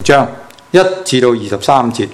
章1至到23節。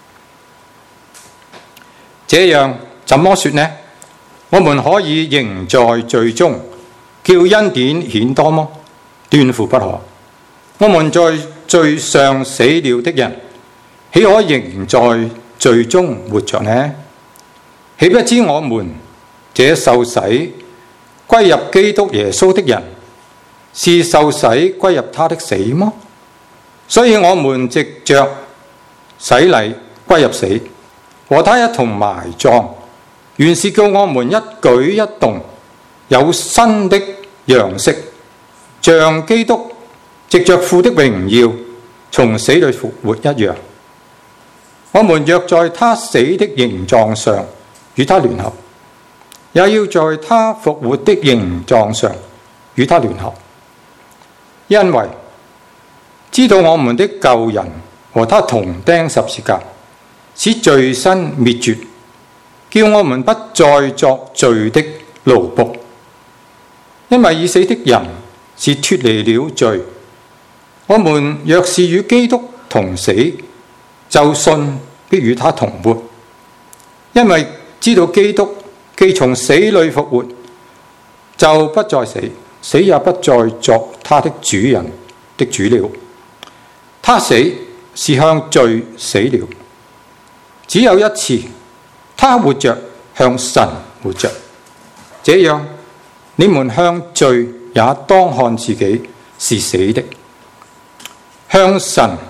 這樣怎麼說呢？我們可以仍在罪中，叫恩典顯多麼？斷乎不可。我們在罪上死了的人，豈可仍在罪中活着呢？豈不知我們這受洗歸入基督耶穌的人，是受洗歸入他的死麼？所以我們藉着洗禮歸入死，和他一同埋葬，原是叫我們一舉一動有新的樣式，像基督藉着父的榮耀從死裏復活一樣。我們若在他死的形狀上與他聯合，也要在他復活的形狀上與他聯合，因為知道我們的舊人和他同釘十字架，使罪身滅絕，叫我們不再作罪的奴僕。因為已死的人是脫離了罪。我們若是與基督同死，就信必與他同活。因為知道基督既從死裏復活，就不再死，死也不再作他的主人的主了。他死是向罪死了，只有一次，他活着向神活着。這樣你們向罪也當看自己是死的，向神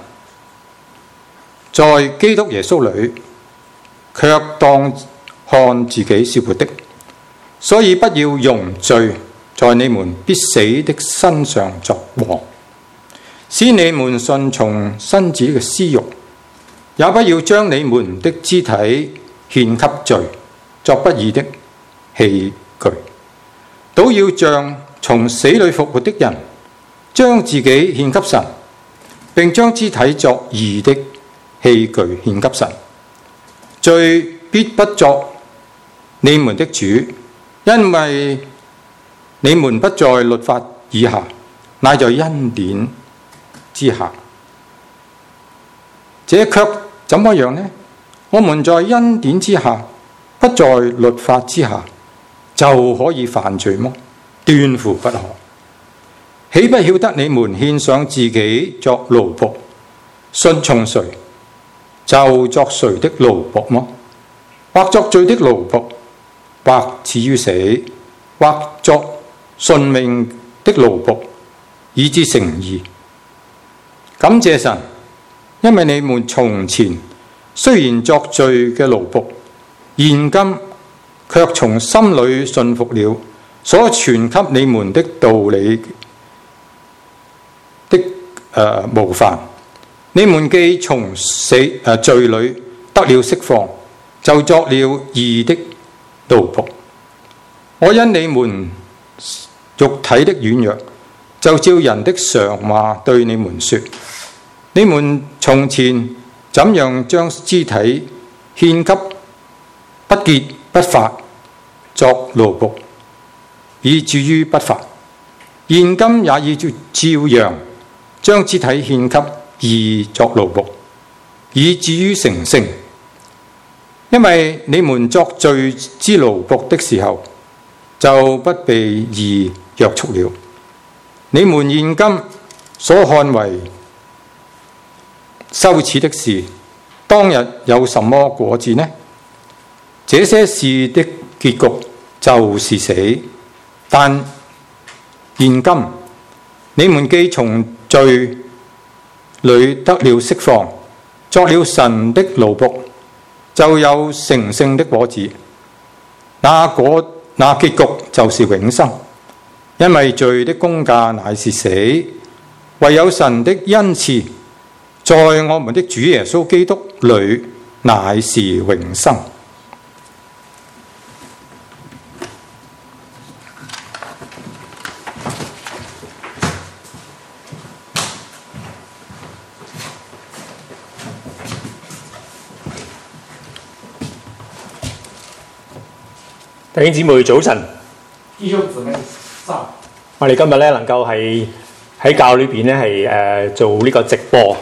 在基督耶穌裏卻當看自己是活的。所以不要容罪在你們必死的身上作王，使你們順從身子嘅私慾，也不要將你們的肢體獻給罪，作不義的器具，倒要像從死裏復活的人，將自己獻給神，並將肢體作義的器具獻給神。罪必不作你們的主，因為你們不在律法以下，乃在恩典之下。這卻怎麼樣呢？我們在恩典之下，不在律法之下，就可以犯罪麼？斷乎不可。豈不曉得你們獻上自己作奴僕，順從誰，就作誰的奴僕麼？或作罪的奴僕，或至於死，或作順命的奴僕，以致成義。感謝神，因為你們從前雖然作罪嘅奴僕，現今卻從心裏信服了所傳給你們的道理的模範。你們既從罪裏得了釋放，就作了義的奴僕。我因你們肉體的軟弱，就照人的常話對你們說：你們從前怎樣將肢體獻給不潔不法作奴僕，以至於不法，現今也要照樣將肢體獻給義作奴僕，以至於成聖。因為你們作罪之奴僕的時候，就不被義約束了。你們現今所看為羞恥的事，當日有什麼果子呢？這些事的結局就是死。但現今你們既從罪裏得了釋放，作了神的奴僕，就有成聖的果子。那結局就是永生。因為罪的工價乃是死，唯有神的恩賜在我們的主耶穌基督裏乃是永生。 弟兄姊妹早晨，我哋今日咧能夠係喺教裏邊咧係做呢個直播，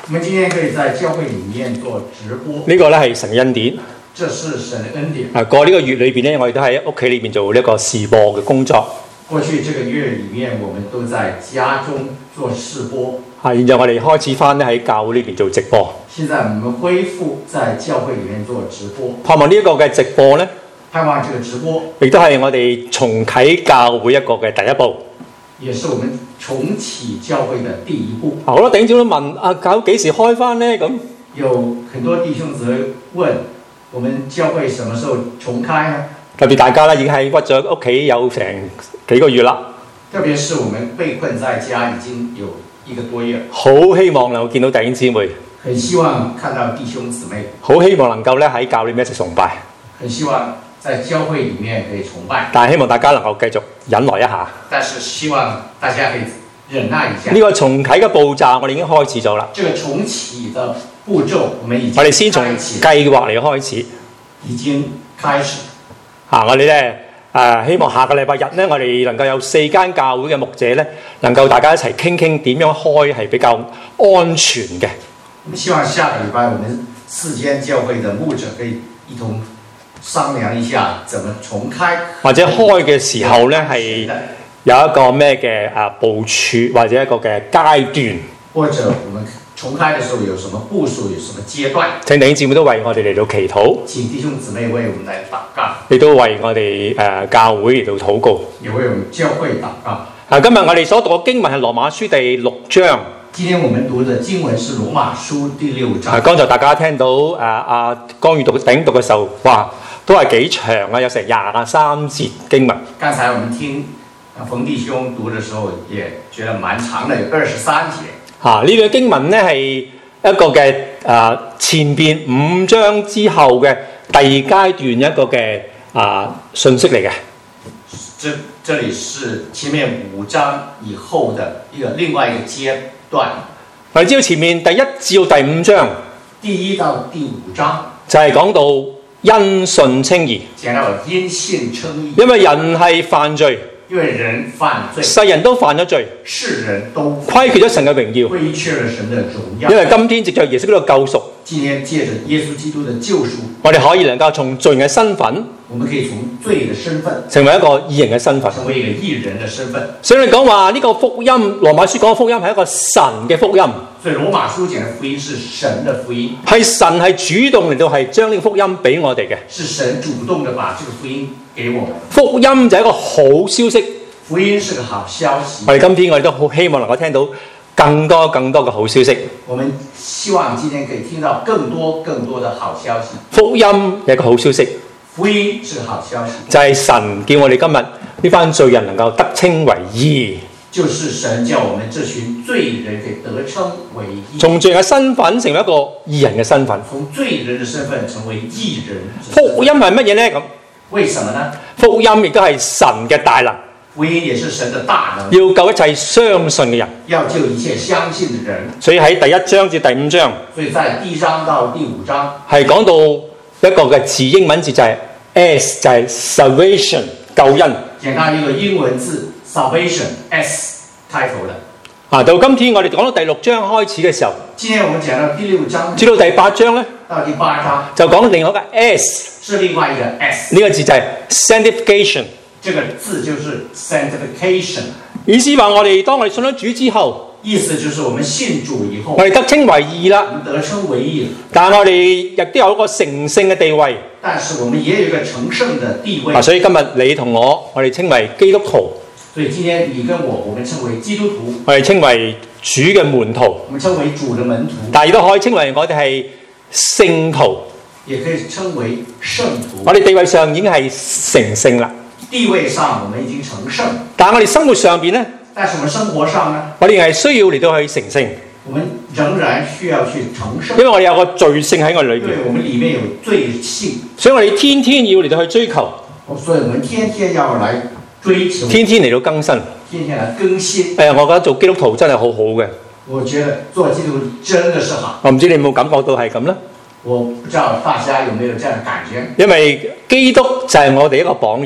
我們今天可以在教會裡面做直播， 呢個咧係神嘅恩典。 這是神的恩典。 過呢個月裏邊咧，我哋都喺屋企裏邊做呢個視播嘅工作。 過去這個月裡面，我們都在家中做視播。 現在我哋開始翻咧喺教會呢邊做直播。 現在我們恢復在教會裡面做直播。 盼望呢一個嘅直播咧， 盼望這個直播亦都係我哋重啟教會一個嘅第一步。 也是我們重啟教會的第一步。 好多弟兄姊妹都問教會幾時開翻呢？咁有很多弟兄姊妹問我們教會什麼時候重開呢？ 特別大家咧已經係屈咗屋企有成幾個月啦。 特別是我們被困在家已經有1個多月， 好希望能夠見到弟兄姊妹， 很希望看到弟兄姊妹， 好希望能夠咧喺教會裏面一齊崇拜， 很希望在教會裡面可以崇拜， 但係希望大家能夠繼續忍耐一下。 但是希望大家可以忍耐一下。 呢個重啟嘅步驟我哋已經開始咗啦。 這個重啟的步驟我們已經我哋先從計劃嚟開始， 已經開始。 我哋咧希望下個禮拜日咧，我哋能夠有4間教會嘅牧者咧，能夠大家一齊傾傾點樣開係比較安全嘅。 我們希望下個禮拜我們4間教會的牧者可以一同商量一下，怎麼重開， 或者開嘅時候咧係有一個咩嘅部署或者一個嘅階段， 或者我們重開的時候有什麼部署，有什麼階段？ 請弟兄姊妹都為我哋嚟到祈禱， 請弟兄姊妹為我們來禱告， 亦都為我哋教會嚟到禱告， 也為我們教會禱告。 今日我哋所讀嘅經文係羅馬書第6章。 今天我們讀的經文是羅馬書第6章。 剛才大家聽到江宇頂讀嘅時候，哇，都係幾長啊，有成23節經文。 剛才我們聽馮弟兄讀的時候，也覺得蠻長的，有23節。 呢個經文呢係一個嘅前邊5章之後嘅第二階段一個嘅信息嚟嘅。 這裡是前面5章以後的另外一個階段。 我哋知道前面第1至到第5章， 第1到第5章就係講到因信稱義， 講到因信稱義， 因為人係犯罪。 因為人犯罪， 世人都犯咗罪， 世人都虧缺咗神嘅榮耀， 虧缺了神的榮耀。 因為今天藉着耶穌基督嘅救贖， 今天借着耶穌基督的救贖， 我哋可以能夠從罪人嘅身份， 我們可以從罪的身份成為一個義人嘅身份， 成為一個義人的身份。 所以你講話呢個福音，羅馬書講嘅福音係一個神嘅福音。 所以羅馬書講嘅福音是神的福音， 係神係主動嚟到係將呢個福音俾我哋嘅。 是神主動的把這個福音給我們。 福音就係一個好消息。 福音是個好消息。 我哋今天我哋都好希望能夠聽到更多嘅好消息。 我們希望今天可以聽到更多的好消息。 福音係一個好消息。 福音是個好消息。 就係神叫我哋今日呢班罪人能夠得稱為義。 就是神叫我們這群罪人可以得稱為義。 從罪人嘅身份成為一個義人嘅身份。 從罪人嘅身份成為義人。 福音係乜嘢呢？咁為什麼呢？ 福音亦都係神嘅大能。 福音也是神的大能， 要救一切相信嘅人， 要救一切相信的人。 所以喺第1章至第5章， 所以在第1章到第5章係講到一個嘅字，英文字就係 S， 就係 salvation 救恩。 講到一個英文字 salvation S 開頭的。 到今天我哋講到第6章開始嘅時候， 今天我們講到第6章， 至到第8章呢， 到第8章就講另外一個 S， 是另外一個 S。 呢個字就係 sanctification。 這個字就是 sanctification， 意思話我哋當我哋信咗主之後， 意思就是我們信主以後， 我哋得稱為義啦， 我們得稱為義。 但係我哋亦都有一個成聖嘅地位。 但是我們也有一個成聖的地位。 所以今日你同我哋稱為基督徒。 所以今天你跟我們稱為基督徒， 我哋稱為主嘅門徒， 我們稱為主的門徒， 但係亦都可以稱為我哋係聖徒， 也可以稱為聖徒。 我哋地位上已經係成聖啦。 地位上我們已經成聖， 但係我哋生活上邊呢， 但是我們生活上呢， 我哋係需要嚟到去成聖。 我們仍然需要去成聖， 因為我哋有個罪性喺我哋裏邊， 對，我們裡面有罪性， 所以我哋天天要嚟到去追求， 所以我們天天要來追求， 天天嚟到更新， 天天來更新。 我覺得做基督徒真係好好嘅。 我覺得做基督徒真的是好。 我唔知你有冇感覺到係咁呢？ 我不知道大家有沒有這樣的感覺？ 因為基督就係我哋一個榜樣。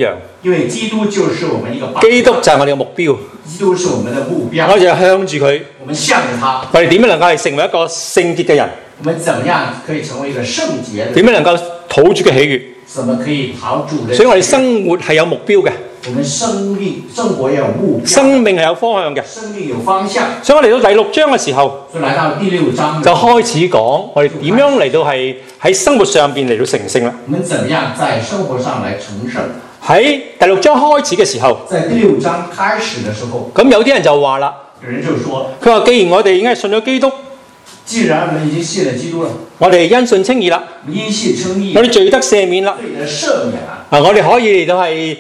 因為基督就是我們一個榜基督就係我哋嘅目標， 基督是我們的目標， 我哋就向住佢， 我們向着他， 我哋點樣能夠係成為一個聖潔嘅人？ 我們怎麼樣可以成為一個聖潔的人？ 點樣能夠討主嘅喜悅？ 怎麼可以討主的？ 所以我哋生活係有目標嘅， 我們生活要有目標， 生命係有方向嘅。 生命有方向。 所以我嚟到第6章嘅時候， 就來到第6章， 就開始講我哋點樣嚟到係喺生活上邊嚟到成聖啦。 我們怎麼樣在生活上來成聖？ 喺第6章開始嘅時候， 在第6章開始的時候， 咁有啲人就話啦， 有人就說， 佢話既然我哋已經係信咗基督， 既然我們已經信了基督了， 我哋因信稱義啦， 我們因信稱義， 我哋罪得赦免啦， 罪得赦免了。 我哋可以嚟到係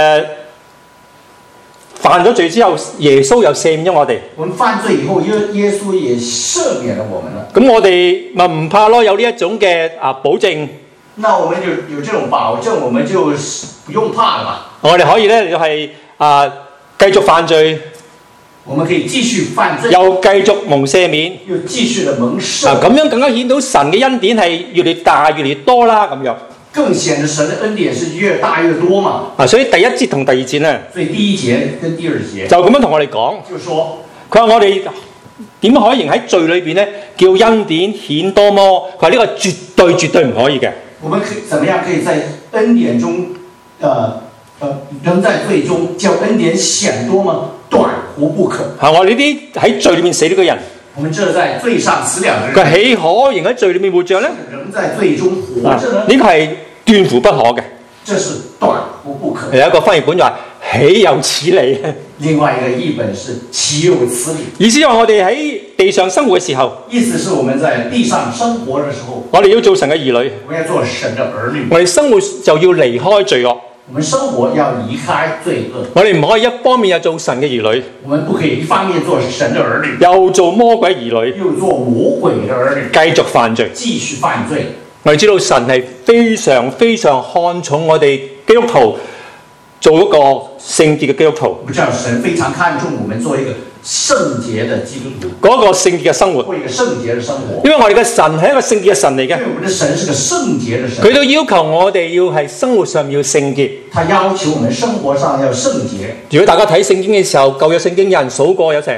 犯咗罪之後，耶穌又赦免咗我哋。 我們犯罪以後，耶穌也赦免了我們了。 咁我哋咪唔怕咯？有呢一種嘅保證， 那我們就有這種保證，我們就不用怕了吧？ 我哋可以咧就係繼續犯罪， 我們可以繼續犯罪， 又繼續蒙赦免， 又繼續的蒙赦。 咁樣更加顯到神嘅恩典係越嚟越大、越嚟越多啦。咁樣更顯得神的恩典是越大越多嘛。 所以第1節同第2節咧， 所以第1節跟第2節就咁樣同我哋講， 就說佢話我哋點可以喺罪裏邊咧叫恩典顯多麼？佢話呢個絕對唔可以嘅。 我們可以怎麼樣可以在恩典中，仍在罪中叫恩典顯多嗎？斷乎不可。 我呢啲喺罪裏面死呢個人， 我們這在罪上死了的人， 佢豈可仍喺罪裏面活着咧？ 仍在罪中活着呢？ 呢個係斷乎不可嘅。 這是斷乎不可。 有一個翻譯本就話豈有此理。 另外一個譯本是豈有此理。 意思話我哋喺地上生活嘅時候， 意思是我們在地上生活的時候， 我哋要做神嘅兒女， 我們要做神的兒女。 我哋生活就要離開罪惡， 我們生活要離開罪惡。 我哋唔可以一方面又做神嘅兒女， 我們不可以一方面做神的兒女， 又做魔鬼兒女， 又做魔鬼的兒女， 繼續犯罪， 繼續犯罪。 我哋知道神係非常非常看重我哋基督徒做一個聖潔嘅基督徒。 我知道神非常看重我們做一個聖潔的基督徒， 嗰個聖潔嘅生活， 過一個聖潔的生活。 因為我哋嘅神係一個聖潔嘅神嚟嘅， 因為我們的神是個聖潔的神， 佢都要求我哋要係生活上要聖潔。 他要求我們生活上要聖潔。 如果大家睇聖經嘅時候，舊約聖經有人數過有成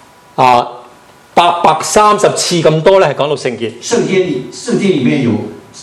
830次咁多咧，係講到聖潔。 聖經裡面有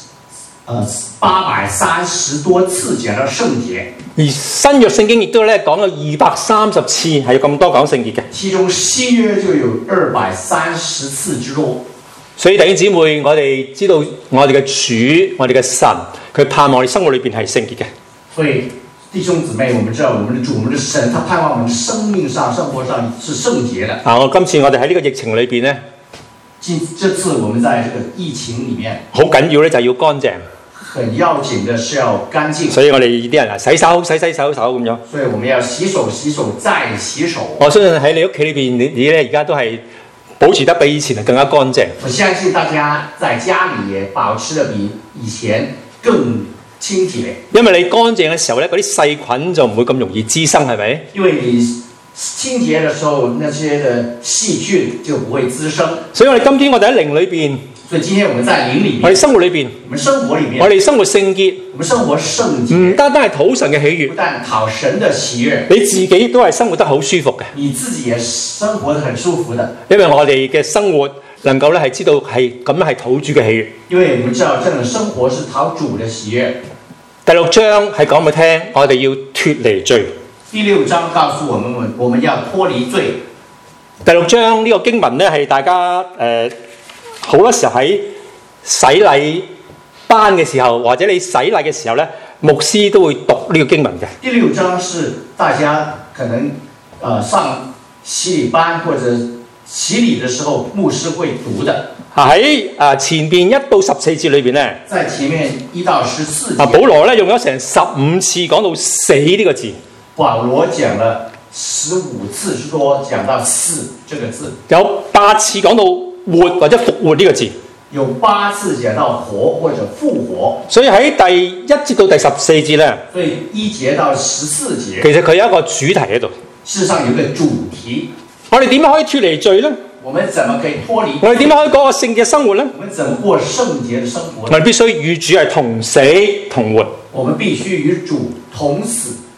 830多次講到聖潔， 而新約聖經亦都咧講到230次係有咁多講聖潔嘅。 其中新約就有230次之多。 所以弟兄姊妹，我哋知道我哋嘅主，我哋嘅神，佢盼望我哋生活裏邊係聖潔嘅。 所以弟兄姊妹，我們知道我們的主，我們的神，他盼望我們生命上、生活上是聖潔的。 今次我哋喺呢個疫情裏邊咧， 這次我們在這個疫情裡面， 好緊要咧就係要乾淨。 很要緊的是要乾淨， 所以我哋啲人洗手咁樣。 所以我們要洗手再洗手。 我相信喺你屋企裏邊，你咧而家都係保持得比以前更加乾淨。 我相信大家在家裡也保持得比以前更清潔。 因為你乾淨嘅時候咧，嗰啲細菌就唔會咁容易滋生，係咪？ 因為你清潔的時候，那些的細菌就不會滋生。 所以我哋今天我哋喺靈裏邊。 所以今天我們在靈裡面， 我哋生活裏邊， 我們生活裡面， 我哋生活聖潔， 我們生活聖潔， 唔單單係討神嘅喜悅， 不但討神的喜悅， 你自己都係生活得好舒服嘅。 你自己也生活得很舒服的， 因為我哋嘅生活能夠咧係知道係咁樣係討主嘅喜悅。 因為我們知道這種生活是討主的喜悅。 第6章係講俾聽，我哋要脫離罪。 第6章告訴我們要脫離罪。 第6章呢個經文咧係大家好多時候喺洗禮班嘅時候，或者你洗禮嘅時候咧，牧師都會讀呢個經文嘅。 第6章是大家可能上洗禮班或者洗禮的時候，牧師會讀的。 喺前邊1到14節裏邊咧， 在前面1到14節， 保羅咧用咗成15次講到死呢個字。 保羅講了15次之多，講到死這個字。 有8次講到活或者復活呢個字。 有8次講到活或者復活。 所以喺第1節到第14節咧， 所以1節到14節， 其實佢有一個主題喺度。 事實上有一個主題。 我哋點樣可以脫離罪咧？ 我們怎麼可以脫離罪？ 我哋點樣可以過個聖潔嘅生活咧？ 我們怎麼過聖潔的生活？ 我哋必須與主係同死同活。 我們必須與主同死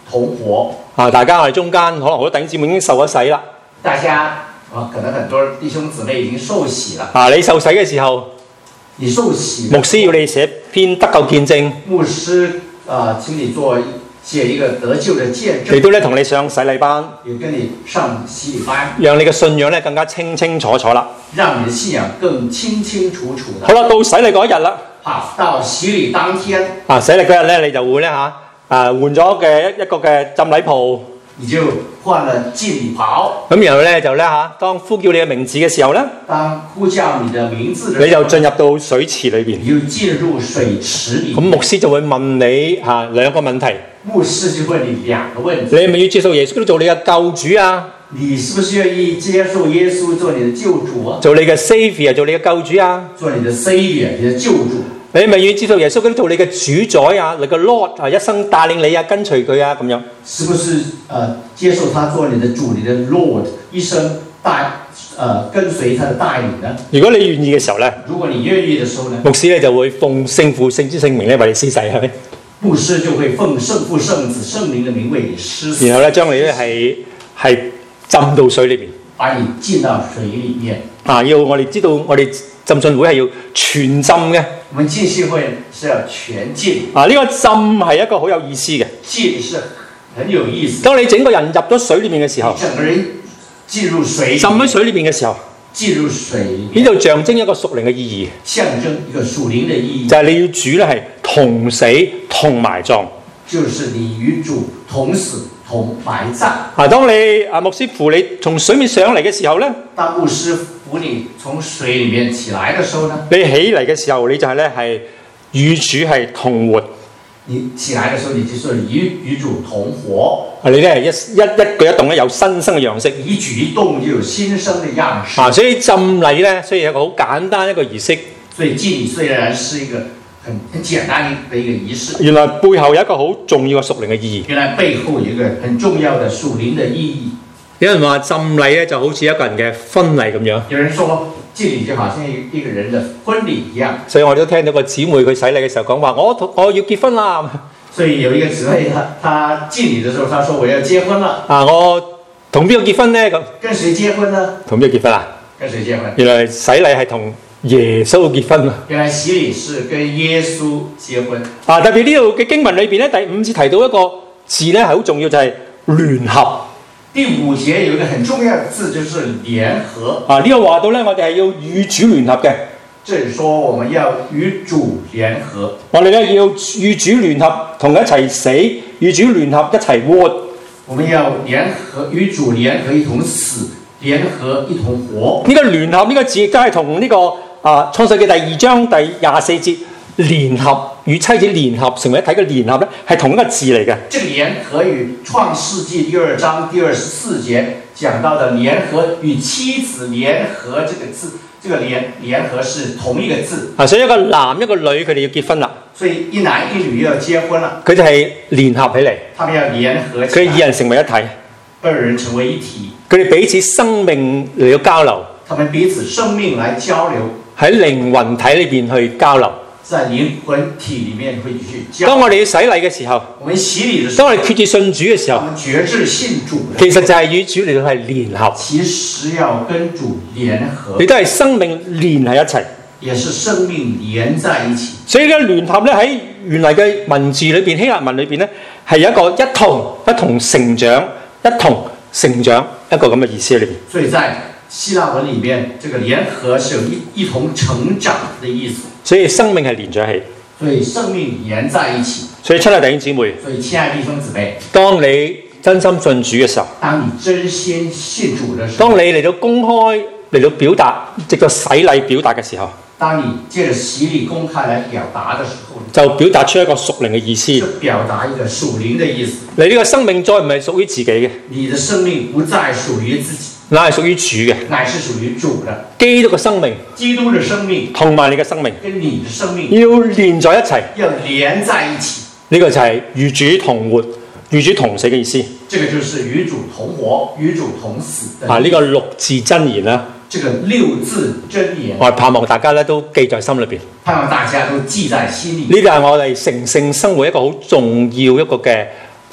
同活。 大家我哋中間可能好多弟兄姊妹已經受咗洗啦。 大家可能很多弟兄姊妹已經受洗了。 你受洗嘅時候， 你受洗， 牧師要你寫篇得救見證。 牧師請你寫一個得救的見證。 亦都咧同你上洗禮班， 也跟你上洗禮班， 讓你嘅信仰咧更加清清楚楚啦。 讓你的信仰更清清楚楚的。 好啦，到洗禮嗰一日啦。 好，到洗禮當天。 洗禮嗰日咧，你就會咧換咗嘅一個嘅浸禮袍。 你就換了浸禮袍。 咁然後咧就咧當呼叫你嘅名字嘅時候咧， 當呼叫你的名字的時候， 你就進入到水池裏邊。 你就進入水池裏。 咁牧師就會問你兩個問題。 牧師就問你兩個問題。 你係咪要接受耶穌做你嘅救主啊？ 你是不是願意接受耶穌做你的救主啊？ 做你嘅 Savior， 做你嘅救主啊？ 做你的 Savior， 你的救主。 你係咪願意接受耶穌做你嘅主宰啊？你嘅 Lord 一生帶領你啊，跟隨佢啊咁樣？ 是不是接受他做你的主，你的 Lord， 一生跟隨他的帶領呢？如果你願意嘅時候咧，如果你願意嘅時候呢，牧師咧就會奉聖父、聖子、聖名咧為你施洗，係咪？牧師就會奉聖父、聖子、聖靈嘅名為你施洗，然後咧將你咧係浸到水裏邊，把你浸到水裏面。要我哋知道，我哋浸信會係要全浸嘅。我們浸信會是要全浸。呢個浸係一個好有意思嘅。浸是很有意思。當你整個人入咗水裏面嘅時候，整個人進入水，浸喺水裏面嘅時候，進入水呢度象徵一個屬靈嘅意義，象徵一個屬靈嘅意義，就係你要主咧係同死同埋葬，就是你與主同死同埋葬。當你牧師扶你從水面上嚟嘅時候咧，當牧師扶你從水裏面起來嘅時候呢，你起嚟嘅時候你就係咧係與主係同活。你起來嘅時候，你就是與主同活。你咧一舉一動咧有新生嘅樣式，一舉一動就有新生嘅樣式。所以浸禮咧，雖然係一個好簡單一個儀式。所以浸禮雖然是一個很簡單嘅一個儀式，原來背後有一個好重要嘅屬靈嘅意義。原來背後有一個很重要嘅屬靈嘅意義。有人話浸禮咧就好似一個人嘅婚禮咁樣。有人說浸禮就好像一個人的婚禮一樣。所以我都聽到個姊妹佢洗禮嘅時候講話，我要結婚啦。所以有一個姊妹，她浸禮的時候，她說我要結婚了。我同邊個結婚呢？咁跟誰結婚呢？同邊個結婚啊？跟誰結婚？原來洗禮係同耶穌結婚。原來洗禮是跟耶穌結婚。特別呢度嘅經文裏邊咧，第5節提到一個字咧係好重要，就係聯合。第5節有一個很重要的字，就是聯合。呢個話到咧，我哋係要與主聯合嘅。即係說，我們要與主聯合。我哋咧要與主聯合，同一齊死；與主聯合，一齊活。我們要聯合，與主聯合，一同死；聯合，一同活。呢個聯合呢個字，亦都係同呢個創世記第2章第24節聯合與妻子聯合成為一體嘅聯合咧，係同一個字嚟嘅。這個聯合與創世記第2章第24節講到的聯合與妻子聯合這個字，這個聯合是同一個字。所以一個男一個女佢哋要結婚啦。所以一男一女要結婚啦。佢哋係聯合起嚟。他們要聯合起來。佢哋二人成為一體。二人成為一體。佢哋彼此生命嚟到交流。他們彼此生命來交流。喺靈魂體裏邊去交流。在靈魂體裏面會去交流。當我哋要洗禮嘅時候，我們洗禮的時候，當我哋決志信主嘅時候，我們決志信主，其實就係與主嚟到係聯合。其實要跟主聯合，亦都係生命連喺一齊，也是生命連在一起。所以嘅聯合咧喺原來嘅文字裏邊，希臘文裏邊咧係有一個一同成長、一同成長一個咁嘅意思喺裏邊。所以在希臘文裏面，這個聯合是有一同成長的意思。所以生命係連在一起，所以生命連在一起。所以親愛弟兄姊妹，所以親愛弟兄姊妹，當你真心信主嘅時候，當你真心信主嘅時候，當你嚟到公開嚟到表達，藉着洗禮表達嘅時候，當你借着洗禮公開來表達嘅時候，就表達出一個屬靈嘅意思，就表達一個屬靈嘅意思。你呢個生命再唔係屬於自己嘅，你的生命不再屬於自己。乃係屬於主嘅，乃是屬於主的。基督嘅生命，基督嘅生命同埋你嘅生命，跟你嘅生命要連在一齊，要連在一起。呢個就係與主同活、與主同死嘅意思。這個就是與主同活、與主同死。呢個6字真言啦，這個6字真言，我盼望大家咧都記在心裏邊。盼望大家都記在心裏。呢個係我哋成聖生活一個好重要一個嘅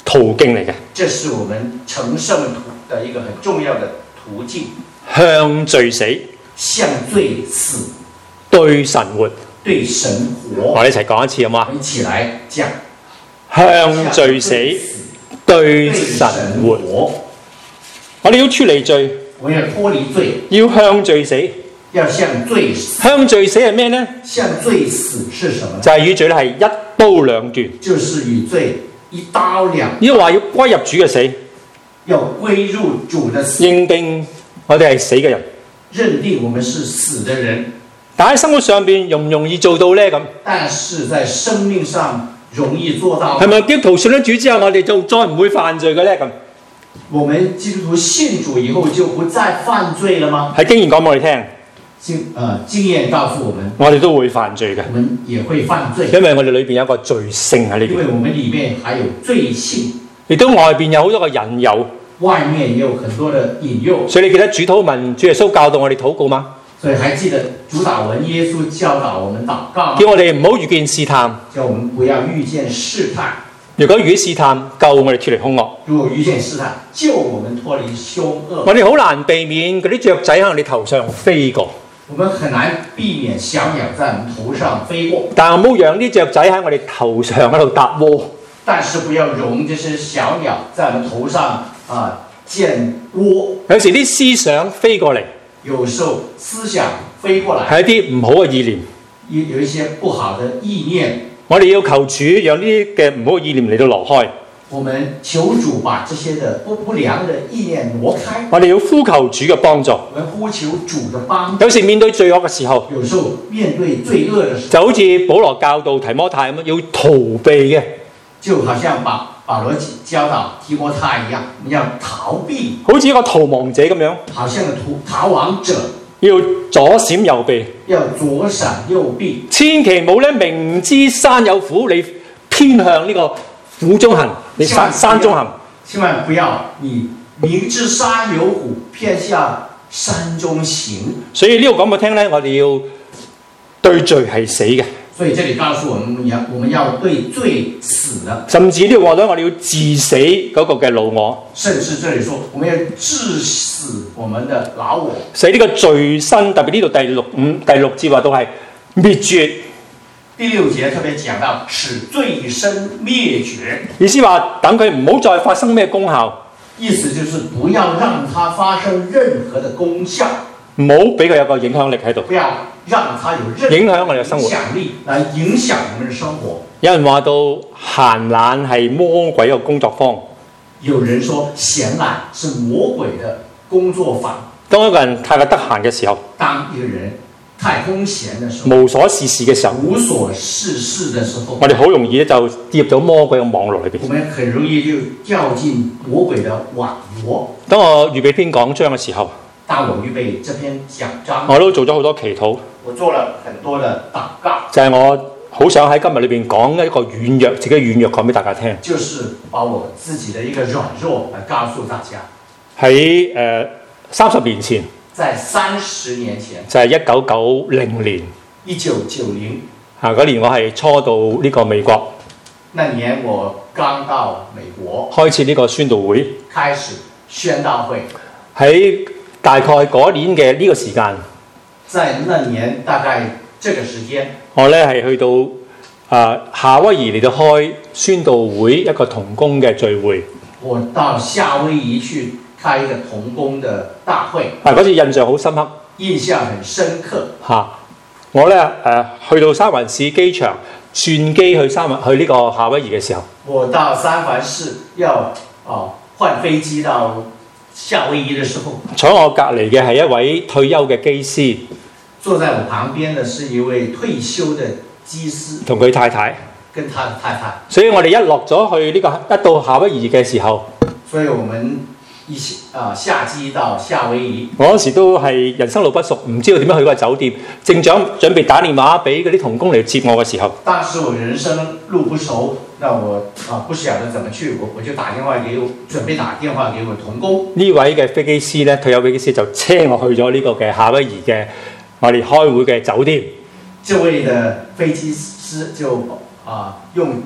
途徑嚟嘅。 這是我們成聖途的一個很重要的途徑。 向罪死， 向罪死， 對神活， 對神活。 我哋一齊講一次好嗎？ 我們一起來講。 向罪死，對神活。我哋要脫離罪， 我要脫離罪， 要向罪死。 要向罪死。 向罪死係咩呢？ 向罪死是什麼呢？ 就係與罪咧係一刀兩斷， 就是與罪一刀兩斷。 呢個話要歸入主嘅死， 要歸入主的死， 認定我哋係死嘅人， 認定我們是死的人。 但喺生活上邊容唔容易做到呢？咁， 但是在生命上容易做到。 係咪基督徒信咗主之後，我哋就再唔會犯罪嘅呢？咁， 我們基督徒信主以後就不再犯罪了嗎？ 喺經驗講俾我哋聽。 經驗告訴我們， 我哋都會犯罪嘅。 我們也會犯罪， 因為我哋裏邊有一個罪性喺呢邊。 因為我們裡面還有罪性， 亦都外邊有好多個引誘， 外面也有很多的引誘。 所以你記得主禱文，主耶穌教導我哋禱告嗎？ 所以還記得主禱文，耶穌教導我們禱告， 叫我哋唔好遇見試探， 叫我們不要遇見試探。 如果遇試探，救我哋脫離兇惡。 如果遇見試探，救我們脫離兇惡。 我哋好難避免嗰啲雀仔喺我哋頭上飛過。 我們很難避免小鳥在我們頭上飛過， 但係唔好讓啲雀仔喺我哋頭上喺度搭窩。 但是不要容這些小鳥在我們頭上建窩。 有時啲思想飛過嚟， 有時候思想飛過來， 係一啲唔好嘅意念， 有一些不好的意念。 我哋要求主讓呢啲嘅唔好嘅意念嚟到挪開。 我們求主把這些的不良的意念挪開。 我哋要呼求主嘅幫助。 我們呼求主的幫助。 有時面對罪惡嘅時候， 有時候面對罪惡的時候， 就好似保羅教導提摩太咁樣，要逃避嘅。 就好像保羅教導提摩太一樣，我們要逃避， 好似一個逃亡者咁樣， 好像逃亡者， 要左閃右避， 要左閃右避， 千祈冇咧明知山有虎，你偏向呢個虎中行，你山中行， 千萬不要你明知山有虎，偏向山中行。 所以呢個講俾我聽咧，我哋要對罪係死嘅。 所以這裡告訴我們，我們要對罪死了。 甚至呢個話咧，我哋要治死嗰個嘅老我。 甚至這裡說，我們要治死我們的老我。 使呢個罪身，特別呢度第六節話到係滅絕。 第六節特別講到使罪身滅絕， 意思話等佢唔好再發生咩功效。 意思就是不要讓它發生任何的功效， 唔好俾佢有個影響力喺度。 不要讓它有任何影響我哋嘅生活， 影響力來影響我們的生活。 有人話到閒懶係魔鬼嘅工作坊。 有人說閒懶是魔鬼的工作坊。 當一個人太過得閒嘅時候， 當一個人太空閒的時候， 無所事事嘅時候， 無所事事的時候， 我哋好容易咧就跌入咗魔鬼嘅網絡裏邊。 我們很容易就掉進魔鬼的網絡。 當我預備篇講章嘅時候， 當我預備這篇講章， 我都做咗好多祈禱。 我做了很多的禱告， 就係我好想喺今日裏邊講一個軟弱，自己軟弱講俾大家聽。 就是把我自己的一個軟弱來告訴大家。 喺30年前， 在30年前， 就係1990年。 1990 嗰年我係初到呢個美國。 那年我剛到美國， 開始呢個宣道會。 開始宣道會。 喺大概嗰年嘅呢個時間， 在那年大概這個時間， 我咧係去到夏威夷嚟到開宣道會一個同工嘅聚會。我到夏威夷去開一個同工的大會。 嗰次印象好深刻， 印象很深刻。 我咧去到三藩市機場轉機去呢個夏威夷嘅時候， 我到三藩市要換飛機到夏威夷的時候， 坐我隔離嘅係一位退休嘅機師， 坐在我旁邊的是一位退休的機師， 同佢太太， 跟他的太太。 所以我哋一落咗去呢個一到夏威夷嘅時候， 所以我們下機到夏威夷。 我嗰時都係人生路不熟，唔知道點樣去嗰個酒店，正準備打電話俾嗰啲同工嚟接我嘅時候， 當時我人生路不熟，那我不曉得怎麼去，我就準備打電話給我同工。呢位嘅飛機師咧，退休飛機師就車我去咗呢個嘅夏威夷嘅我哋開會嘅酒店。這位的飛機師就用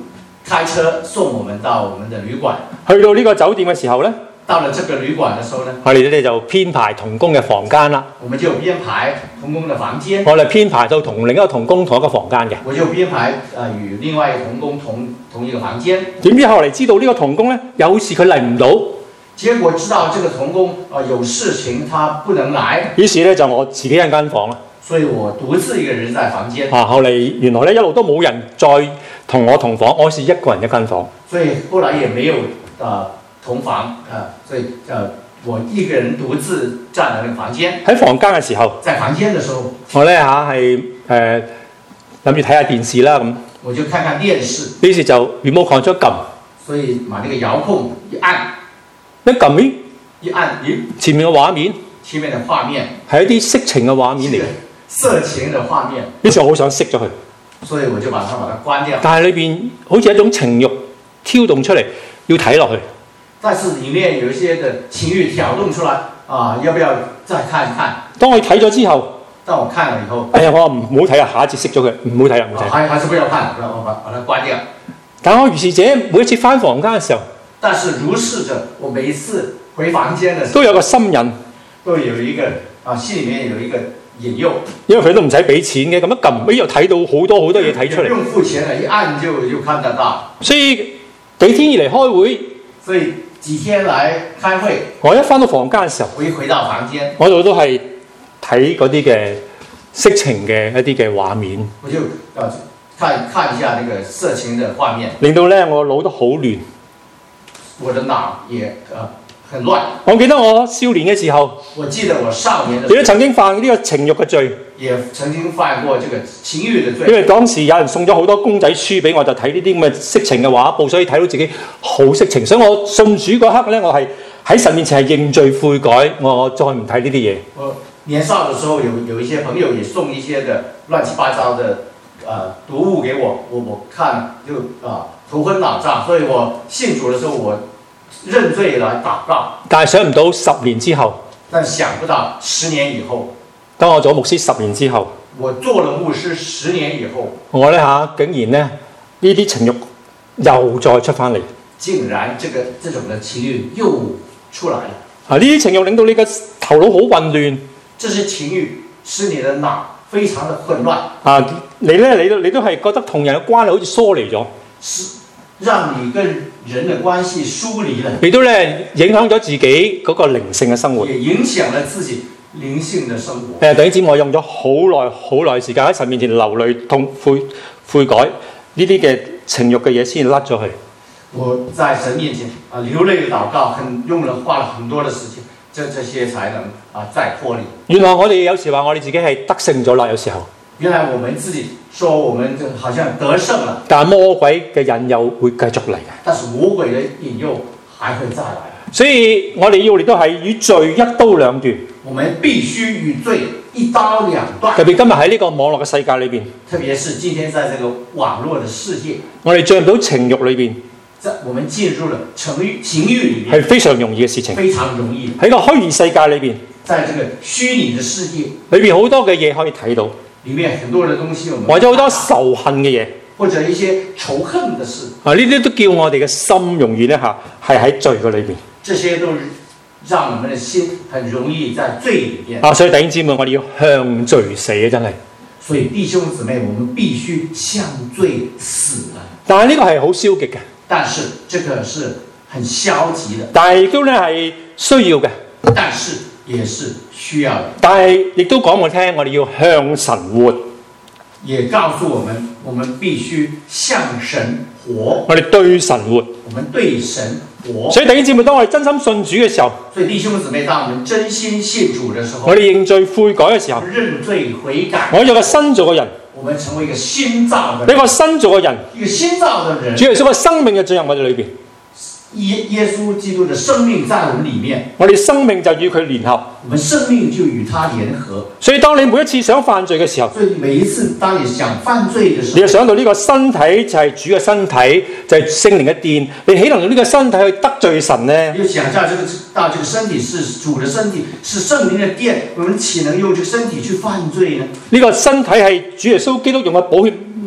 開車送我們到我們的旅館。 去到呢個酒店嘅時候呢， 到了這個旅館的時候呢， 我哋就編排同工嘅房間啦。 我們就編排同工的房間。 我哋編排到同另一個同工同一個房間嘅。 我就編排與另外一個同工同一個房間。 點知後嚟知道呢個同工呢，有事佢嚟唔到。 結果知道這個同工有事情，他不能來。 於是呢，就我自己一間房啦。 所以我獨自一個人在房間。 後嚟原來呢，一路都冇人再同我同房，我是一個人一間房。 所以後來也沒有同房所以我一個人獨自佔了那個房間。 喺房間嘅時候， 在房間的時候， 我呢係諗住睇下電視啦咁。 我就看看電視。 於是就 remote control 撳。 所以把那個遙控一按， 一撳一按， 前面嘅畫面， 前面的畫面係一啲色情嘅畫面嚟嘅。 色情的畫面。 於是我好想熄咗佢。 所以我就把它關掉。 但係裏邊好似一種情慾挑動出嚟，要睇落去。 但是裡面有一些的情慾挑動出來要不要再看一看？ 當我睇咗之後， 當我看了以後， 哎呀，我唔好睇啦，下一次熄咗佢，唔好睇啦，唔好睇。 還是不要看，我把它關掉。 但我如是者每一次返房間嘅時候， 但是如是者，我每一次回房間嘅時候， 都有個心癮， 都有一個心裡面有一個引誘， 因為佢都唔使俾錢嘅，咁一撳，又睇到好多好多嘢睇出嚟。 不用付錢啦，一按就看得到。 所以幾天以嚟開會， 所以幾天來開會， 我一返到房間嘅時候， 我一回到房間， 我度都係睇嗰啲嘅色情嘅一啲嘅畫面， 我就看一下那個色情的畫面， 令到咧我腦都好亂， 我的腦也很亂。 我記得我少年嘅時候， 我記得我少年的時候， 亦都曾經犯呢個情慾嘅罪， 也曾經犯過這個情慾的罪。 因為當時有人送咗好多公仔書俾我，就睇呢啲咁嘅色情嘅畫報，所以睇到自己好色情。所以我信主嗰刻咧，我係喺神面前係認罪悔改，我再唔睇呢啲嘢。 我年少的時候有一些朋友也送一些的亂七八糟的讀物給我，我看就頭昏腦脹，所以我信主的時候我認罪來禱告。但係想唔到10年之後，但想不到10年以後，當我做牧師10年之後，我做了牧師10年以後，我咧竟然咧呢啲情慾又再出翻嚟，竟然這種的情慾又出來了。呢啲情慾令到你嘅頭腦好混亂，這些情慾使你的腦非常的混亂。你都係覺得同人嘅關係好似疏離咗，讓你跟人的關係疏離了。亦都咧影響咗自己嗰個靈性嘅生活，也影響了自己靈性的生活。弟兄姊妹，我用咗好耐時間喺神面前流淚痛悔改呢啲嘅情慾嘅嘢先甩咗去。我在神面前流淚禱告，花了很多的時間，這些才能再脫離。原來我哋有時話我哋自己係得勝咗啦，有時候。原來我們自己說我們好像得勝了，但魔鬼嘅引誘會繼續嚟嘅。但是魔鬼嘅引誘還會再來。所以我哋要嚟都係與罪一刀兩斷。我們必須與罪一刀兩斷。特別今日喺呢個網絡嘅世界裏邊，特別是今天在這個網絡嘅世界，我哋進入到情慾裏邊。我們進入了情慾裏面，係非常容易嘅事情，非常容易。喺個虛擬世界裏邊，在這個虛擬的世界裏邊，好多嘅嘢可以睇到，裏面很多嘅東西，或者好多仇恨嘅嘢，或者一些仇恨的事。呢啲都叫我哋嘅心容易咧係喺罪嘅裏邊。這些都讓我們的心很容易在罪裏面。所以弟兄姊妹，我哋要向罪死啊！真係。所以弟兄姊妹，我們必須向罪死啊！但係呢個係好消極嘅。但是這個是很消極的，但係亦都咧係需要嘅，但是也是需要的。但係亦都講我聽，我哋要向神活，也告訴我們，我們必須向神活。我哋對神活，我們對神活。所以弟兄姊妹，當我哋真心信主嘅時候，所以弟兄姊妹，當我們真心信主嘅時候，我哋認罪悔改嘅時候，認罪悔改，我有個新造嘅人。我們成為一個新造的人，一個新造嘅人，一個新造的人。主耶穌嘅生命嘅進入我哋裏邊，耶穌基督的生命在我們裏面，我哋生命就與佢聯合，我們生命就與他聯合。所以當你每一次想犯罪嘅時候，所以每一次當你想犯罪嘅時候，你就想到呢個身體就係主嘅身體，就係聖靈嘅殿，你豈能用呢個身體去得罪神呢？你就想象這個身體是主的身體，是聖靈的殿，我們豈能用這個身體去犯罪呢？呢個身體係主耶穌基督用嘅寶血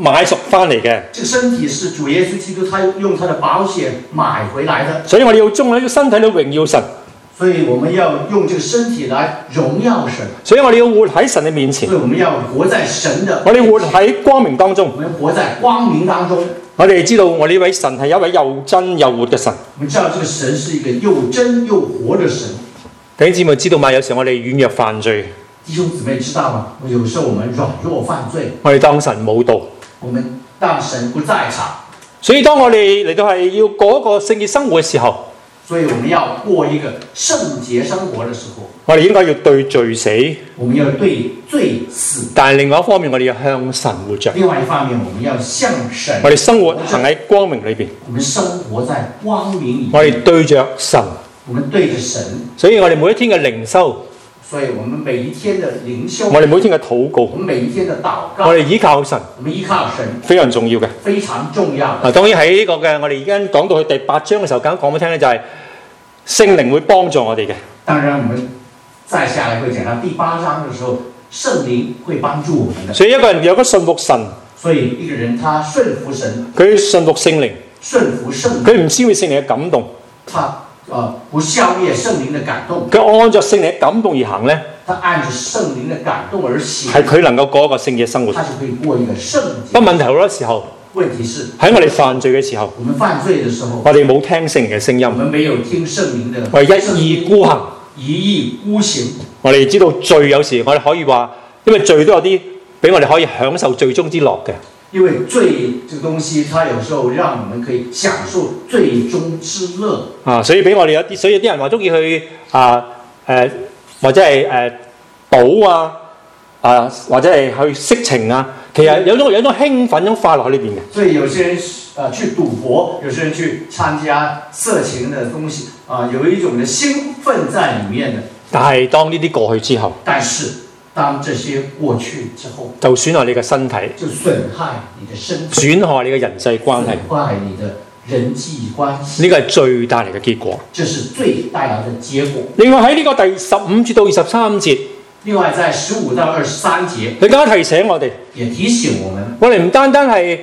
買贖翻嚟嘅。 這個身體是主耶穌基督，他用他的寶血買回來的。 所以我哋要將呢個身體嚟榮耀神。 所以我們要用這個身體來榮耀神。 所以我哋要活喺神嘅面前。 所以我們要活在神的。 我哋活喺光明當中。 我們活在光明當中。 我哋知道我呢位神係一位又真又活嘅神。 我們知道這個神是一個又真又活的神。 弟兄姊妹知道嗎？有時候我哋軟弱犯罪。 弟兄姊妹知道嗎？有時候我們軟弱犯罪。 我哋當神冇道。 我們當神不在場。 所以當我哋嚟到係要過一個聖潔生活嘅時候， 所以我們要過一個聖潔生活的時候， 我哋應該要對罪死。 我們要對罪死。 但係另外一方面，我哋要向神活着。 另外一方面，我們要向神。 我哋生活行喺光明裏邊。我們生活在光明裏。 我哋對着神。 我們對着神。 所以我哋每一天嘅靈修。 所以我們每一天的靈修。 我哋每一天嘅禱告。 我們每一天的禱告。 我哋依靠神。 我們依靠神。非常重要嘅。 非常重要。 當然喺呢個嘅我哋而家講到去第8章嘅時候，講俾聽咧就係聖靈會幫助我哋嘅。 當然，我們再下來會講到第8章嘅時候，聖靈會幫助我們的。 所以一個人如果信服神， 所以一個人他順服神， 佢信服聖靈， 順服聖靈， 佢唔消滅聖靈嘅感動， 他不消滅聖靈的感動， 佢按照聖靈嘅感動而行咧， 他按照聖靈的感動而行， 係佢能夠過一個聖潔生活。 他就可以過一個聖潔。 不過問題好多時候， 問題是喺我哋犯罪嘅時候， 我們犯罪嘅時候， 我哋冇聽聖靈嘅聲音， 我們沒有聽聖靈的， 我哋一意孤行， 一意孤行。 我哋知道罪有時我哋可以話，因為罪都有啲俾我哋可以享受罪中之樂嘅。 因為罪這個東西，它有時候讓我們可以享受罪中之樂啊， 所以俾我哋有啲，所以有啲人話中意去或者係賭啊或者係去色情啊，其實有一種興奮、一種快樂喺裏邊嘅。 所以有些人去賭博，有些人去參加色情的東西有一種的興奮在裡面的。 但係當呢啲過去之後， 當這些過去之後， 就損害你嘅身體， 就損害你的身體， 損害你嘅人際關係， 損害你的人際關係。 呢個係罪帶嚟嘅結果。 這是罪帶來的結果。 另外喺呢個第15節到23節， 另外在15到23節， 佢更加提醒我哋， 也提醒我們， 我哋唔單單係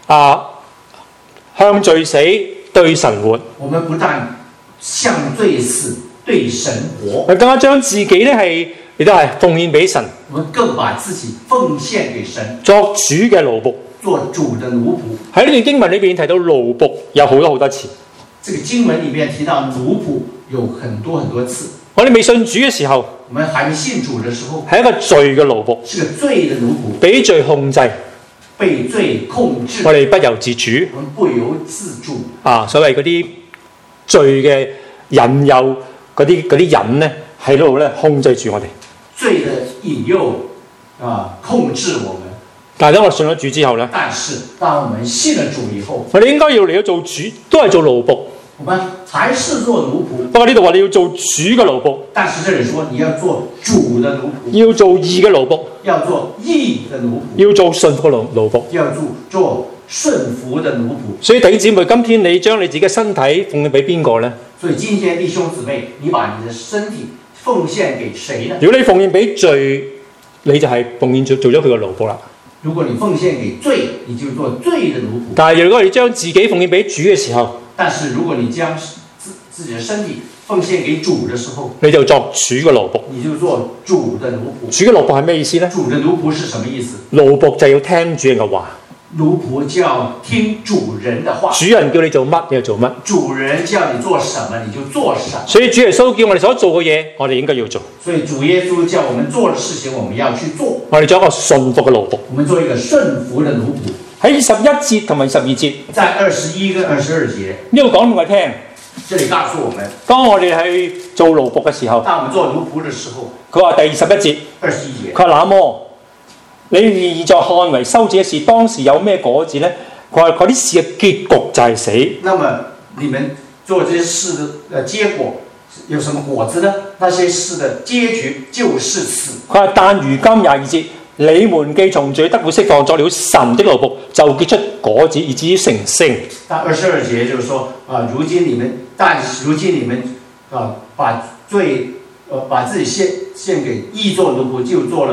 向罪死對神活， 我們不但向罪死對神活， 更加將自己咧亦都係奉獻俾神。 我們更把自己奉獻給神， 作主嘅奴僕， 做主的奴僕。 喺呢段經文裏邊提到奴僕有好多次。 這個經文裡面提到奴僕有很多次。 我哋未信主嘅時候， 我們還沒信主的時候， 係一個罪嘅奴僕， 是個罪的奴僕， 俾罪控制， 被罪控制。 我哋不由自主， 我們不由自主。 所謂嗰啲罪嘅引誘，嗰啲癮咧喺度咧控制住我哋。 罪的引誘控制我們。 但係當我信咗主之後咧， 但是當我們信了主以後， 我哋應該要嚟到做主，都係做奴僕。 我們還是做奴僕。 不過呢度話你要做主嘅奴僕， 但是這裡說你要做主的奴僕， 要做義嘅奴僕， 要做義的奴僕， 要做順服嘅奴僕， 要做順服的奴僕。 所以弟兄姊妹，今天你將你自己嘅身體奉獻俾邊個呢？ 所以今天弟兄姊妹，你把你的身體奉獻給誰呢？ 如果你奉獻俾罪，你就係奉獻做咗佢嘅奴僕啦。 如果你奉獻給罪，你就做罪的奴僕。 但係如果你將自己奉獻俾主嘅時候， 但是如果你將自己的身體奉獻給主的時候， 你就作主嘅奴僕。 你就做主的奴僕。 主嘅奴僕係咩意思呢？ 主的奴僕是什麼意思？ 奴僕就要聽主人嘅話。 奴僕就要聽主人的話。 主人叫你做乜，你就做乜。 主人叫你做什麼，你就做什麼。 所以主耶穌叫我哋所做嘅嘢，我哋應該要做。 所以主耶穌叫我們做的事情，我們要去做。 我哋做一個順服嘅奴僕。 我們做一個順服的奴僕。 喺21節同埋12節， 在21跟22節呢度講俾我聽。 這裡告訴我們， 當我哋去做奴僕嘅時候， 當我們做奴僕的時候， 佢話第21節，佢話那麼你現在看為羞恥嘅事，當時有咩果子呢？佢話嗰啲事嘅結局就係死。 那麼你們做這些事的結果有什麼果子呢？那些事的結局就是死。 佢話但如今22節，你們既從罪得了釋放，作了神的奴僕，就結出果子，以至於成聖。 但22節就是說如今你們把自己獻給義做奴僕，就做了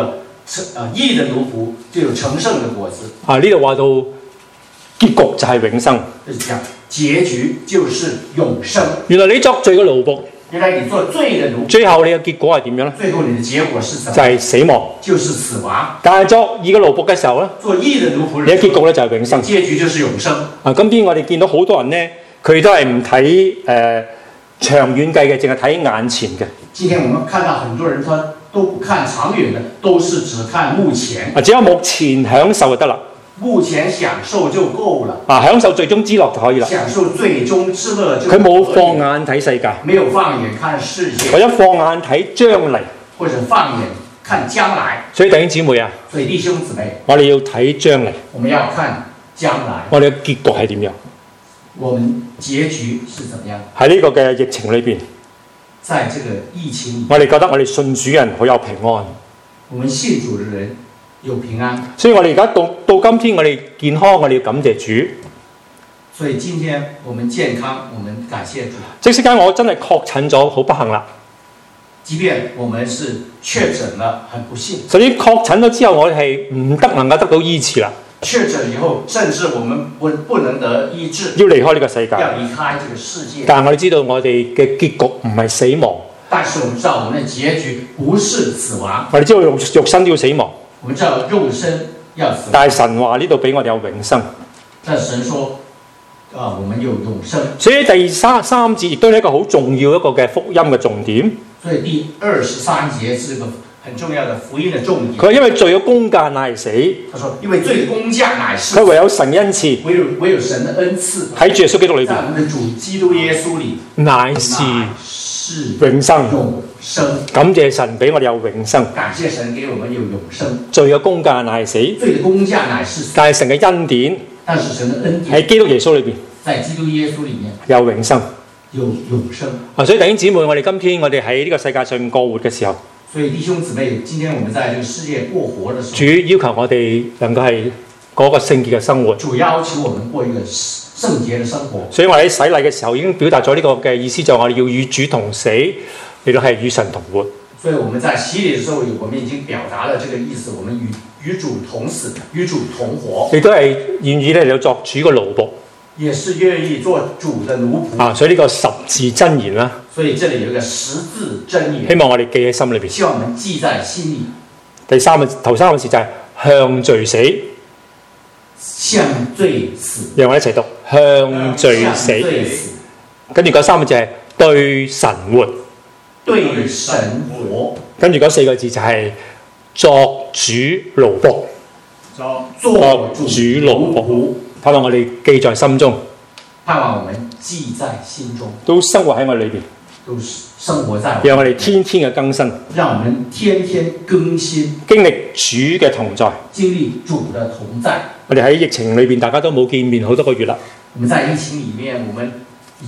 義的奴僕就有成聖的果子。 啊，呢度話到結局就係永生。 就是講結局就是永生。 原來你作罪嘅奴僕， 原來你做罪的奴僕， 最後你嘅結果係點樣咧？ 最後你的結果是什麼？ 就係死亡， 就是死亡。 但係作義嘅奴僕嘅時候咧， 做義的奴僕， 你嘅結局咧就係永生。 結局就是永生。 啊，今天我哋見到好多人咧，佢都係唔睇長遠計嘅，淨係睇眼前嘅。 今天我們看到很多人，他都不看長遠的，都是只看目前。 只有目前享受就得啦。 目前享受就夠了。啊， 享受最終之樂就可以啦。 享受最終之樂就。 佢冇放眼睇世界。 沒有放眼看世界。 或者放眼睇將來。 或者放眼看將來。所以弟兄姊妹啊， 所以弟兄姊妹， 我哋要睇將來。 我們要看將來。 我哋嘅結局係點樣？ 我們結局是怎麼樣？ 喺呢個嘅疫情裏邊， 在這個疫情裏， 我哋覺得我哋信主人好有平安。 我們信主嘅人有平安。 所以我哋而家到今天，我哋健康，我哋要感謝主。 所以今天我們健康，我們感謝主。 即使間我真係確診咗，好不幸啦。 即便我們是確診了，很不幸。 甚至確診咗之後，我哋係唔能夠得到醫治啦。 確診以後，甚至我們不能得醫治， 要離開呢個世界， 要離開這個世界。 但係我哋知道我哋嘅結局唔係死亡。 但是我們知道我們的結局不是死亡。 我哋知道肉身都要死亡。 我們知道肉身要死亡。 但係神話呢度俾我哋有永生。 但神說，我們有永生。 所以第三節亦都係一個好重要一個嘅福音嘅重點。 所以第23節是一個很重要的福音的重點。 佢因為罪嘅工價乃係死。 他說，因為罪的工價乃是。 佢唯有神恩賜。 唯有神的恩賜。 喺主耶穌基督裏邊。 在我們的主基督耶穌裏。 乃是永生。 永生。 感謝神俾我哋有永生。 感謝神給我們有永生。 罪嘅工價乃係死。 罪的工價乃是死。 但係神嘅恩典。 但是神的恩典。 喺基督耶穌裏邊。 在基督耶穌裏面。 有永生。 有永生。 所以弟兄姊妹，我哋今天我哋喺呢個世界上過活嘅時候， 所以弟兄姊妹，今天我們在這個世界過活的時候， 主要求我哋能夠係過一個聖潔嘅生活。 主要求我們過一個聖潔嘅生活。 所以我哋喺洗禮嘅時候已經表達咗呢個嘅意思，就係我哋要與主同死，亦都係與神同活。 所以我們在洗禮嘅時候，我們已經表達了這個意思，我們與主同死，與主同活。 亦都係願意咧嚟作主嘅奴僕。 也是願意做主的奴僕。 所以呢個十字真言啦。 所以這裡有一個十字真言。 希望我哋記喺心裏邊。 希望我們記在心裏。 頭三個字就係向罪死。 向罪死。 讓我哋一齊讀向罪死。跟住嗰三個字係對神活。 對神活。 跟住嗰四個字就係作主奴僕。 作主奴僕。 盼望我哋記在心中， 盼望我們記在心中， 都生活喺我裏邊， 都生活在。 讓我哋天天嘅更新， 讓我們天天更新， 經歷主嘅同在， 經歷主的同在。 我哋喺疫情裏邊，大家都冇見面好多個月啦。 我們在疫情裡面，我們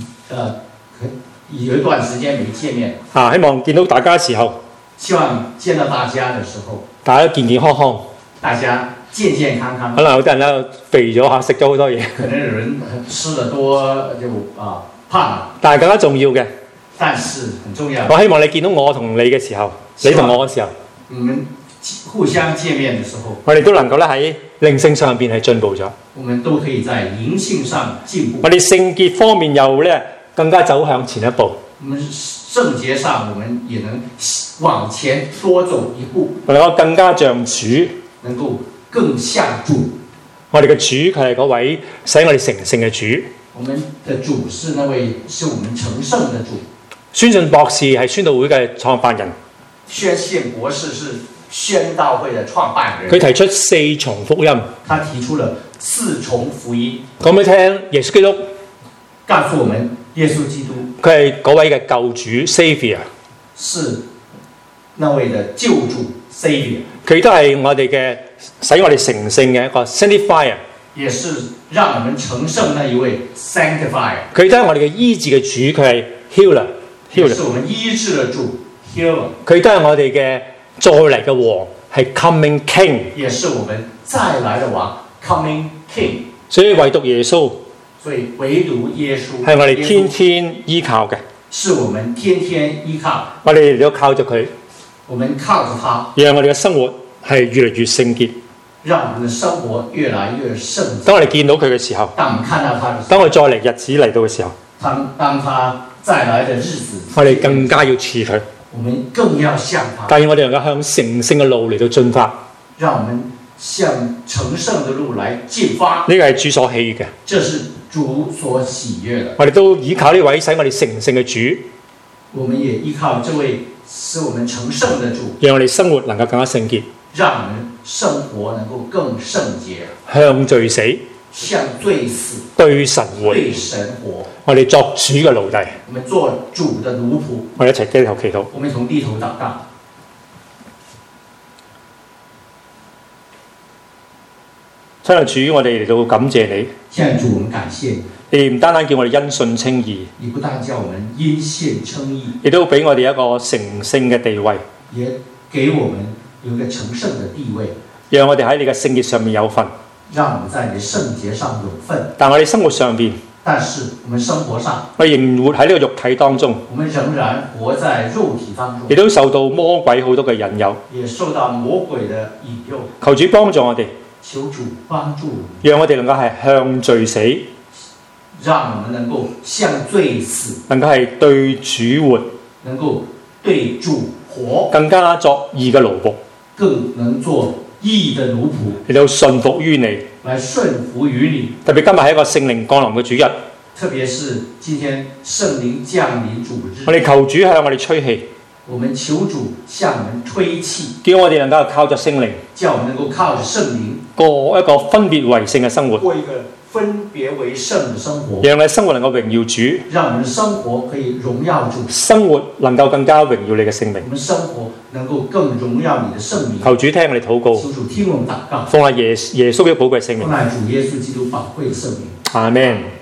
有一段時間沒見面。 希望見到大家嘅時候， 希望見到大家嘅時候， 大家健健康康， 大家健健康康。 可能有啲人咧肥咗下，食咗好多嘢。 可能有人吃得多就胖了。 但係更加重要嘅， 但是很重要。 我希望你見到我同你嘅時候，你同我嘅時候， 我們互相見面嘅時候， 我哋都能夠咧喺靈性上邊係進步咗。 我們都可以在靈性上進步。 我哋聖潔方面又咧更加走向前一步。 我們聖潔上，我們也能往前多走一步。 我哋更加像主， 能夠更像主。 我哋嘅主佢係嗰位使我哋成聖嘅主。 我們的主是那位使我們成聖的主。 宣信博士係宣道會嘅創辦人。 宣信博士是宣道會的創辦人。 佢提出4重福音。 他提出了4重福音。 講俾你聽，耶穌基督告訴我們，耶穌基督佢係嗰位嘅救主 Savior， 是那位的救主 Savior。 佢都係我哋嘅使我哋成聖嘅一個 Sanctifier， 也是讓我們成聖那一位 Sanctifier。 佢都係我哋嘅醫治嘅主，佢係 Healer， 也是我們醫治的主 Healer。 佢都係我哋嘅再嚟嘅王，係 Coming King， 也是我們再來的王 Coming King。 所以唯獨耶穌， 所以唯獨耶穌係我哋天天依靠嘅， 是我們天天依靠。 我哋都靠着佢， 我們靠着他， 讓我哋嘅生活係越嚟越聖潔。 讓我們的生活越來越聖潔。 當我哋見到佢嘅時候， 當我們看到他的時候， 當我再嚟日子嚟到嘅時候， 當他再來的日子， 我哋更加要似佢。 我們更要像他。 但願我哋能夠向成聖嘅路嚟到進發。 讓我們向成聖的路來進發。 呢個係主所喜嘅。 這是主所喜悅的。 我哋都依靠呢位使我哋成聖嘅主。 我們也依靠這位使我們成聖的主， 讓我哋生活能夠更加聖潔， 讓我們生活能夠更聖潔， 向罪死， 向罪死， 對神活， 對神活。 我哋作主嘅奴隸， 我們做主的奴僕。 我哋一齊低頭祈禱。 我們從低頭禱告。 親愛的主，我哋嚟到感謝你。 親愛的主，我們感謝你。 你唔單單叫我哋因信稱義， 你不但叫我們因信稱義， 亦都俾我哋一個成聖嘅地位， 也給我們有一個成聖的地位， 讓我哋喺你嘅聖潔上面有份。 讓我們在你的聖潔上有份。 但我哋生活上邊， 但是我們生活上， 我仍然活喺呢個肉體當中， 我們仍然活在肉體當中， 亦都受到魔鬼好多嘅引誘， 也受到魔鬼的引誘。 求主幫助我哋， 求主幫助我們， 讓我哋能夠係向罪死， 讓我們能夠向罪死， 能夠係對主活， 能夠對主活， 更加作義嘅奴僕， 更能做義的奴僕， 嚟到順服於你， 來順服於你。 特別今日係一個聖靈降臨嘅主日， 特別是今天聖靈降臨主日， 我哋求主向我哋吹氣， 我們求主向我們吹氣， 叫我哋能夠靠着聖靈， 叫我們能夠靠着聖靈過一個分別為聖嘅生活， 過一個分別為聖的生活， 讓我哋生活能夠榮耀主， 讓我們的生活可以榮耀主， 生活能夠更加榮耀你嘅聖名。 我們生活能夠更榮耀你的聖名。 求主聽我哋禱告， 求主聽我們禱告， 奉耶穌嘅寶貴聖名。 奉主耶穌基督寶貴的聖名。 阿們。